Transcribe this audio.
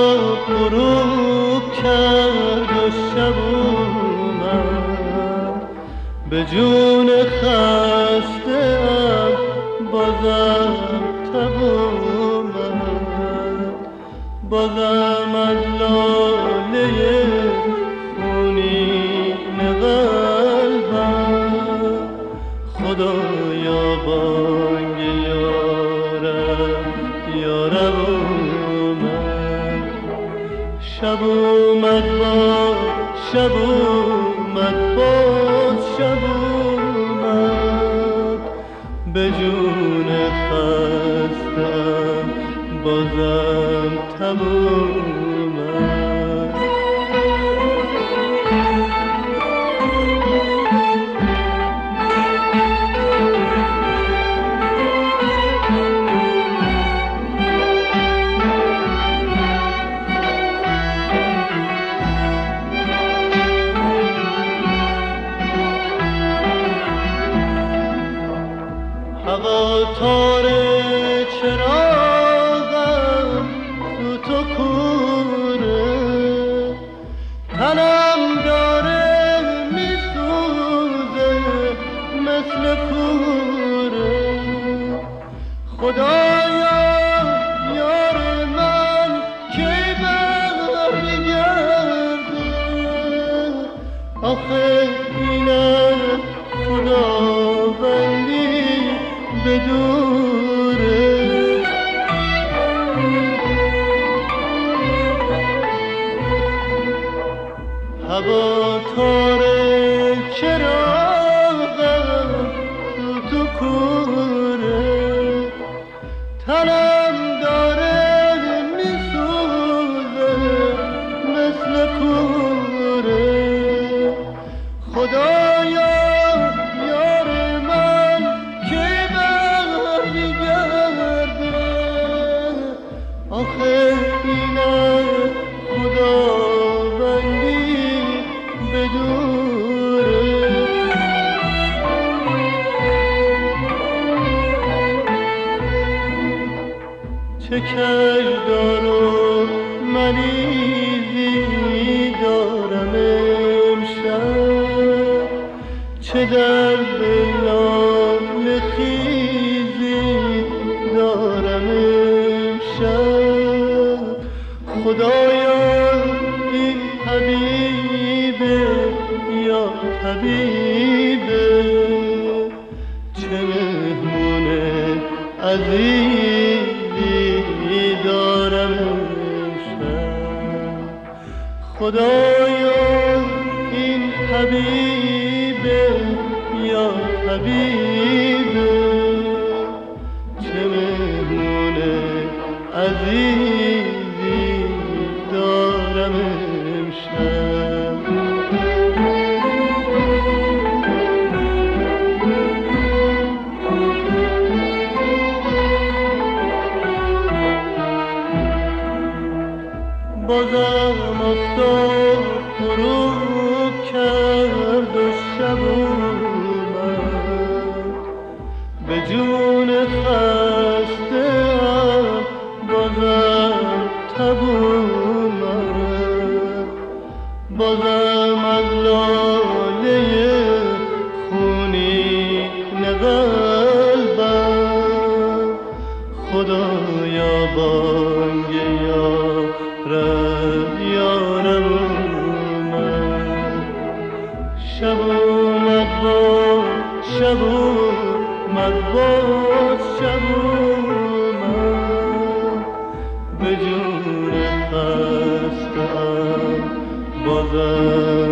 غروب کرد و شب اومد، به جون خسته‌ام بازم تب اومد. بازم از لاله خونین قلبم خدایا بانگ یارم اومد. شب اومد باز شب اومد باز شب اومد، به جون خستم بازم تب اومد. هوا تاره چراغم سوت و کوره، تنم داره میسوزه مثل کوره. خدایا یار من کی برمیگرده، آخه اینم خداوندی بدوره. هوا تاره چراغم سوت و کوره، تنم داره میسوزه مثل کوره. خدایا یار من کی برمیگرده، آخه اینم خداوندی بدوره. چه کجدار و مریضی دارم امشب، چه درد لاله خیزی دارم امشب. خدایا این حبیبه یا طبیبه، چه مهمون عزیزی دارم امشب. خدایا این حبیبه یا طبیبه، چه مهمون عزیزی دارم امشب. بازم افتاد غروب کرد و شب اومد، به جون خسته‌ام بازم تب اومد. بازم از لاله خونین قلبم خدایا بانگ یارم اومد. شب اومد باز شب اومد باز شب اومد، به جون خسته‌ام بازم